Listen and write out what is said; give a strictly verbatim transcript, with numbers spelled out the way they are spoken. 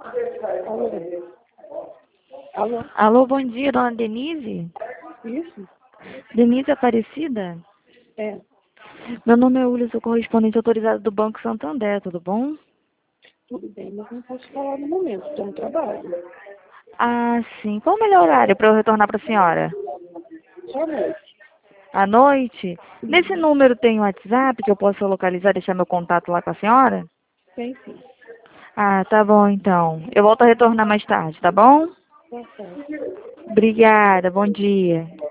Alô? Alô? Alô, bom dia, dona Denise? Isso? Denise Aparecida? É. Meu nome é Willis, sou correspondente autorizado do Banco Santander, tudo bom? Tudo bem, mas não posso falar no momento, estou no trabalho. Ah, sim. Qual o melhor horário para eu retornar para a senhora? Só à noite. À noite? Nesse número tem o WhatsApp que eu posso localizar e deixar meu contato lá com a senhora? Tem sim. Ah, tá bom então. Eu volto a retornar mais tarde, tá bom? Tá certo. Obrigada, bom dia.